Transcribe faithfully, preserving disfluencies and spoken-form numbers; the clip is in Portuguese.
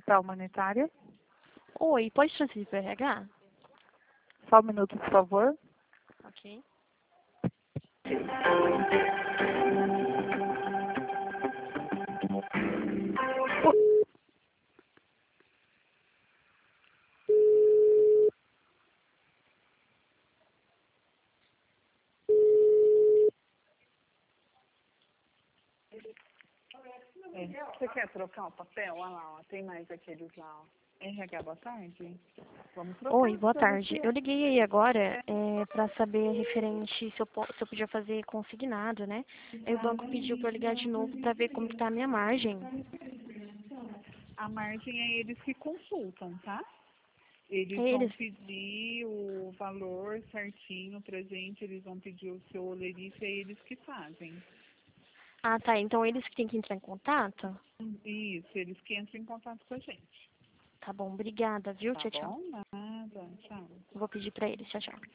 Central Humanitária. Oi, pode transferir para o R H? Só um minuto, por favor. Ok. É. Você quer trocar o papel? Olha lá, ó, tem mais aqueles lá. Ó. R H, boa tarde. Vamos trocar. Oi, boa pra tarde. você. Eu liguei aí agora é, para saber referente se eu, po- se eu podia fazer consignado, né? Aí o banco pediu para eu ligar de novo para ver como que tá a minha margem. A margem é eles que consultam, tá? Eles vão Eles... pedir o valor certinho pra gente, eles vão pedir o seu olerite, é eles que fazem. Ah, tá. Então eles que têm que entrar em contato? Isso, eles que entram em contato com a gente. Tá bom, obrigada, viu? Tá Tchau, tchau. bom? Nada, tchau. Vou pedir para eles. Tchau, tchau.